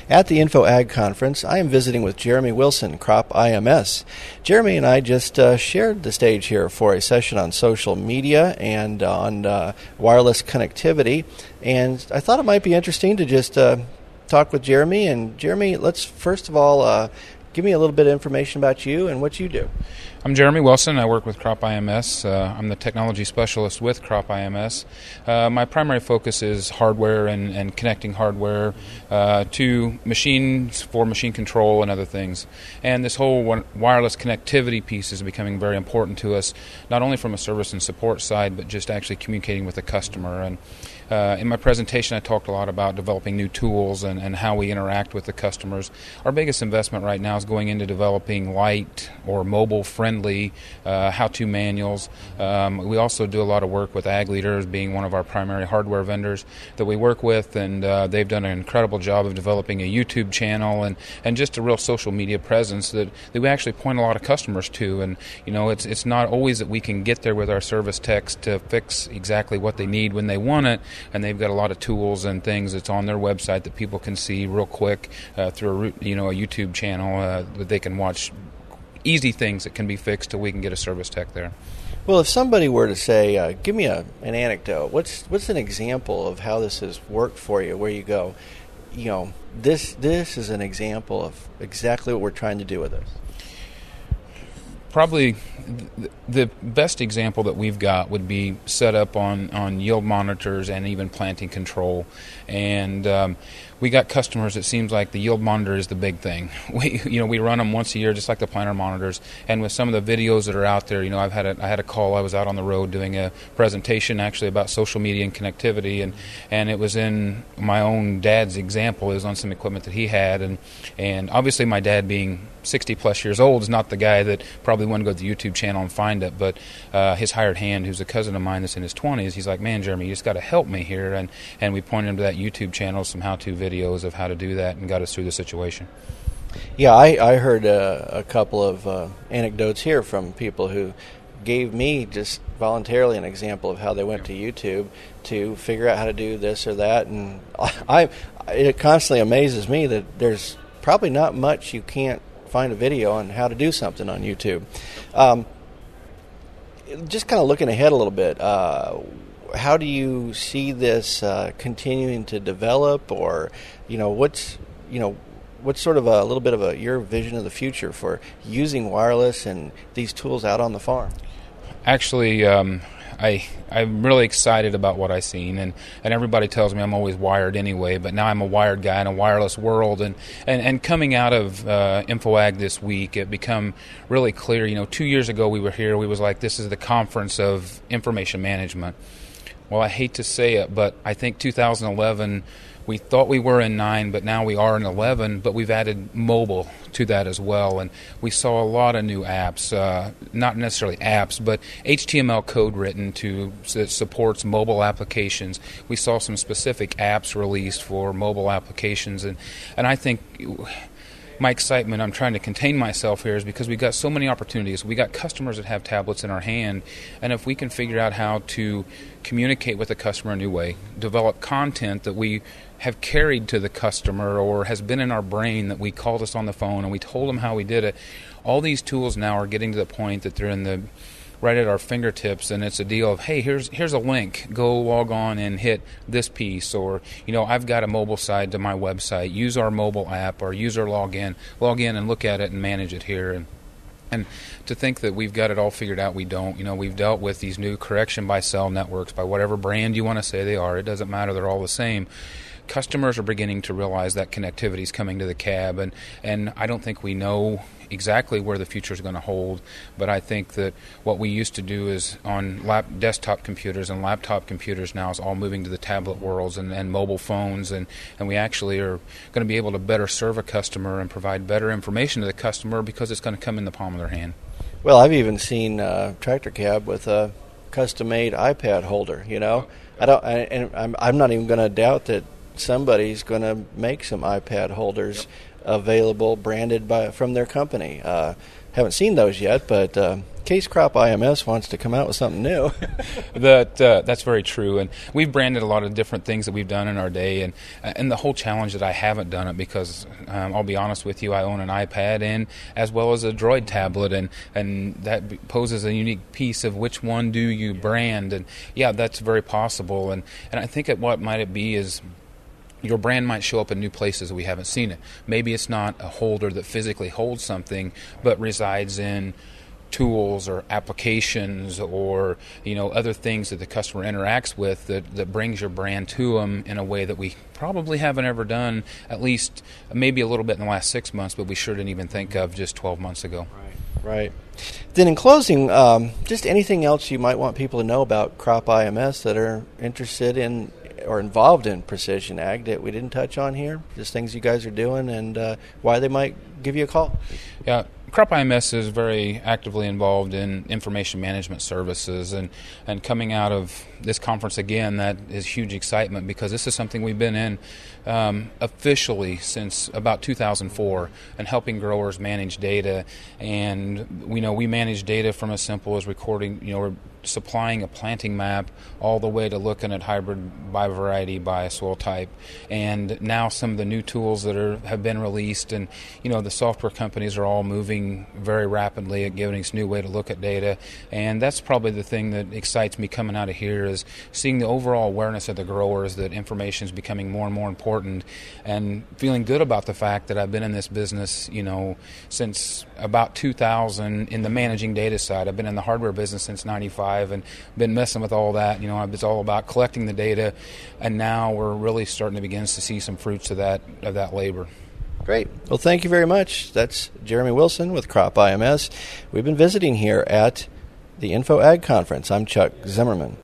At the InfoAg Conference, I am visiting with Jeremy Wilson, Crop IMS. Jeremy and I just shared the stage here for a session on social media and on wireless connectivity, and I thought it might be interesting to just talk with Jeremy. And Jeremy, let's first of all give me a little bit of information about you and what you do. I'm Jeremy Wilson. I work with Crop IMS. I'm the technology specialist with Crop IMS. My primary focus is hardware and connecting hardware to machines for machine control and other things. And this whole wireless connectivity piece is becoming very important to us, not only from a service and support side, but just actually communicating with the customer. And in my presentation, I talked a lot about developing new tools and how we interact with the customers. Our biggest investment right now is going into developing light or mobile-friendly how-to manuals. We also do a lot of work with Ag Leaders, being one of our primary hardware vendors that we work with, and they've done an incredible job of developing a YouTube channel and just a real social media presence that we actually point a lot of customers to. And it's not always that we can get there with our service techs to fix exactly what they need when they want it. And they've got a lot of tools and things that's on their website that people can see real quick through a YouTube channel that they can watch easy things that can be fixed till we can get a service tech there. Well, if somebody were to say, give me an anecdote, what's an example of how this has worked for you, where you go, this is an example of exactly what we're trying to do with this? Probably the best example that we've got would be set up on yield monitors and even planting control. And we got customers, it seems like the yield monitor is the big thing. We run them once a year just like the planter monitors. And with some of the videos that are out there, I had a call. I was out on the road doing a presentation actually about social media and connectivity, and it was in my own dad's example. It was on some equipment that he had, and obviously my dad, being 60 plus years old, is not the guy that probably want to go to the YouTube channel and find it, but his hired hand, who's a cousin of mine that's in his 20s, he's like, man, Jeremy, you just got to help me here, and we pointed him to that YouTube channel, some how-to videos of how to do that, and got us through the situation. Yeah, I heard a couple of anecdotes here from people who gave me just voluntarily an example of how they went to YouTube to figure out how to do this or that, and it constantly amazes me that there's probably not much you can't find a video on how to do something on YouTube. Just kind of looking ahead a little bit, how do you see this continuing to develop, or what's sort of a little bit of your vision of the future for using wireless and these tools out on the farm? Actually, I'm really excited about what I've seen, and everybody tells me I'm always wired anyway, but now I'm a wired guy in a wireless world, and coming out of InfoAg this week, it become really clear. 2 years ago we were here, we was like, this is the conference of information management. Well, I hate to say it, but I think 2011, we thought we were in 9, but now we are in 11, but we've added mobile to that as well. And we saw a lot of new apps, not necessarily apps, but HTML code written that supports mobile applications. We saw some specific apps released for mobile applications. And I think my excitement, I'm trying to contain myself here, is because we got so many opportunities. We got customers that have tablets in our hand, and if we can figure out how to communicate with the customer a new way, develop content that we have carried to the customer or has been in our brain, that we called us on the phone and we told them how we did it, all these tools now are getting to the point that they're right at our fingertips, and it's a deal of, hey, here's a link, go log on and hit this piece, or I've got a mobile side to my website, use our mobile app, or use our log in and look at it and manage it here. And to think that we've got it all figured out, we don't. We've dealt with these new correction by cell networks, by whatever brand you want to say they are, it doesn't matter, they're all the same. Customers are beginning to realize that connectivity is coming to the cab, and I don't think we know exactly where the future is going to hold, but I think that what we used to do is on desktop computers and laptop computers now is all moving to the tablet worlds and mobile phones, and we actually are going to be able to better serve a customer and provide better information to the customer because it's going to come in the palm of their hand. Well, I've even seen tractor cab with a custom-made iPad holder. I'm not even going to doubt that somebody's going to make some iPad holders available branded from their company. Haven't seen those yet, but Case Crop IMS wants to come out with something new. That's very true, and we've branded a lot of different things that we've done in our day, and the whole challenge that I haven't done it because I'll be honest with you, I own an iPad and as well as a Droid tablet, and that poses a unique piece of which one do you brand, and yeah, that's very possible, and I think what might it be is your brand might show up in new places that we haven't seen it. Maybe it's not a holder that physically holds something, but resides in tools or applications or other things that the customer interacts with that brings your brand to them in a way that we probably haven't ever done, at least maybe a little bit in the last 6 months, but we sure didn't even think of just 12 months ago. Right. Then in closing, just anything else you might want people to know about Crop IMS that are interested in or involved in precision ag that we didn't touch on here? Just things you guys are doing and why they might give you a call. Yeah, Crop IMS is very actively involved in information management services, and coming out of this conference again, that is huge excitement because this is something we've been in officially since about 2004 and helping growers manage data. And we manage data from as simple as recording, we're supplying a planting map all the way to looking at hybrid by variety by soil type, and now some of the new tools that have been released, and the software companies are all moving very rapidly at giving us a new way to look at data. And that's probably the thing that excites me coming out of here is seeing the overall awareness of the growers that information is becoming more and more important, and feeling good about the fact that I've been in this business since about 2000 in the managing data side. I've been in the hardware business since 95 and been messing with all that. It's all about collecting the data, and now we're really starting to begin to see some fruits of that labor. Great. Well, thank you very much. That's Jeremy Wilson with Crop IMS. We've been visiting here at the InfoAg Conference. I'm Chuck Zimmerman.